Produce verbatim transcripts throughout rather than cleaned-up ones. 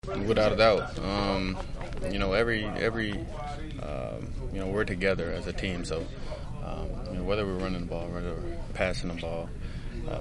Without a doubt, um, you know, every every um, you know, we're together as a team. So um, you know, whether we're running the ball, whether we're passing the ball, uh,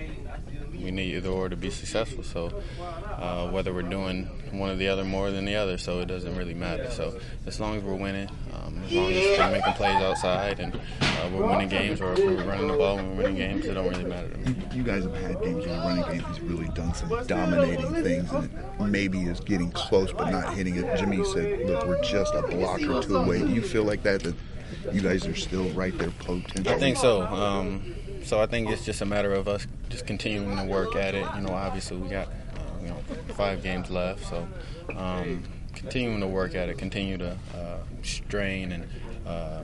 we need either or to be successful. So uh, whether we're doing one or the other more than the other, so it doesn't really matter. So as long as we're winning, um, as long as we're making plays outside and uh, we're winning games, or if we're running the ball and we're winning games, it don't really matter to me. You guys have had games where the running game has really done some dominating things, and it maybe is getting close but not hitting it. Jimmy said, look, we're just a block or two away. Do you feel like that, that you guys are still right there potentially? I think so. Um, so I think it's just a matter of us just continuing to work at it. You know, obviously we got uh, you know five games left, so um, continuing to work at it, continue to uh, strain and uh,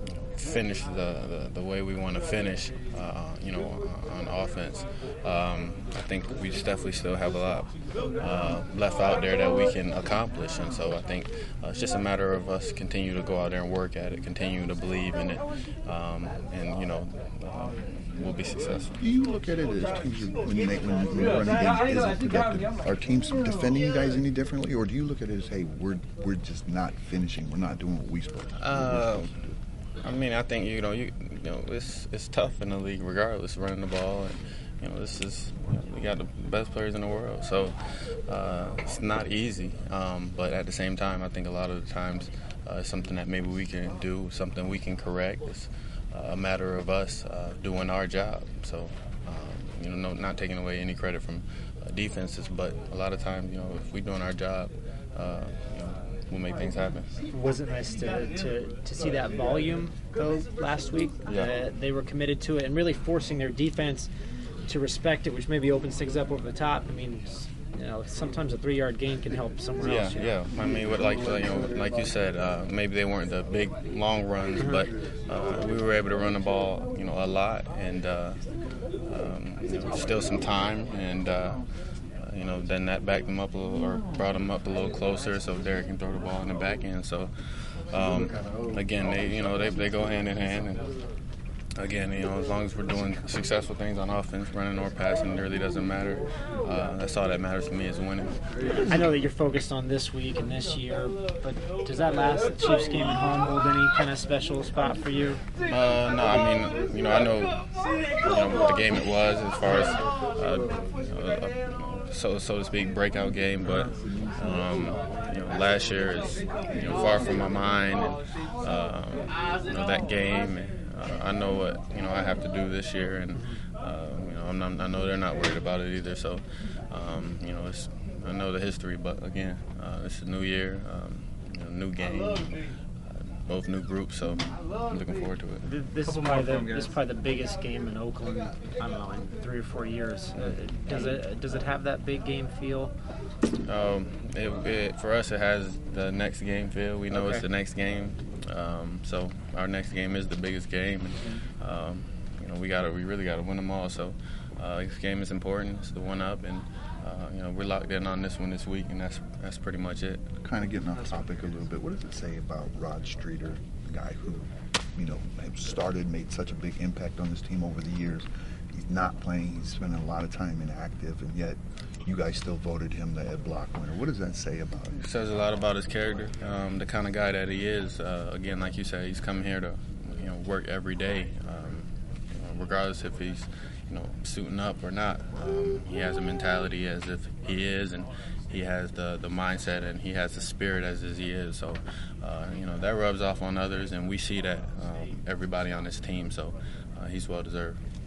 finish the, the, the way we want to finish, uh, you know, on offense. Um, I think we just definitely still have a lot uh, left out there that we can accomplish, and so I think uh, it's just a matter of us continue to go out there and work at it, continue to believe in it, um, and, you know, uh, we'll be successful. Do you look at it as teams when you make when, when the running game isn't productive? Are teams defending you guys any differently, or do you look at it as, hey, we're we're just not finishing, we're not doing what we supposed, what uh, we're supposed to do? I mean, I think you know, you, you know, it's it's tough in the league, regardless, running the ball, and you know, this is you know, we got the best players in the world, so uh, it's not easy. Um, but at the same time, I think a lot of the times uh, it's something that maybe we can do, something we can correct. It's uh, a matter of us uh, doing our job. So um, you know, no, not taking away any credit from uh, defenses, but a lot of times, you know, if we're doing our job, uh, you know, we'll make things happen. Was it nice to, to, to see that volume, though, last week? Yeah. Uh, they were committed to it and really forcing their defense to respect it, which maybe opens things up over the top. I mean, you know, sometimes a three-yard gain can help somewhere yeah, else. Yeah, yeah. I mean, what, like you know, like you said, uh, maybe they weren't the big, long runs, but uh, we were able to run the ball, you know, a lot, and uh, um, you know, still some time, and uh, you know, then that backed them up a little, or brought them up a little closer, so Derek can throw the ball in the back end. So, um, again, they, you know, they they go hand in hand, and again, you know, as long as we're doing successful things on offense, running or passing, it really doesn't matter. Uh, that's all that matters to me is winning. I know that you're focused on this week and this year, but does that last Chiefs game at home hold any kind of special spot for you? Uh, no, I mean, you know, I know, you know, what the game it was as far as, uh, uh, so so to speak, breakout game, but um, you know, last year is you know far from my mind, and um, you know that game. And, uh, I know what you know I have to do this year, and uh, you know I'm not, I know they're not worried about it either. So um, you know, it's, I know the history, but again, uh, it's a new year, um, you know, new game. Both new groups, so I'm looking forward to it. This is probably the, this is probably the biggest game in Oakland, I don't know, in three or four years. Uh, does it does it have that big game feel? Um, it, it, for us, it has the next game feel. We know Okay. it's the next game, um, so our next game is the biggest game. And, um, you know, we got we really got to win them all. So uh, this game is important. It's the one up, and uh, you know we're locked in on this one this week, and that's that's pretty much it. Kind of getting off topic a little bit, what does it say about Rod Streeter, the guy who, you know, has started, made such a big impact on this team over the years? He's not playing, he's spending a lot of time inactive, and yet you guys still voted him the Ed Block winner. What does that say about him? It says a lot about his character, um, the kind of guy that he is. Uh, again, like you said, he's coming here to, you know, work every day, um, you know, regardless if he's, you know, suiting up or not. Um, he has a mentality as if he is, and he has the, the mindset, and he has the spirit as, as he is. So, uh, you know, that rubs off on others, and we see that um, everybody on this team. So, uh, he's well deserved.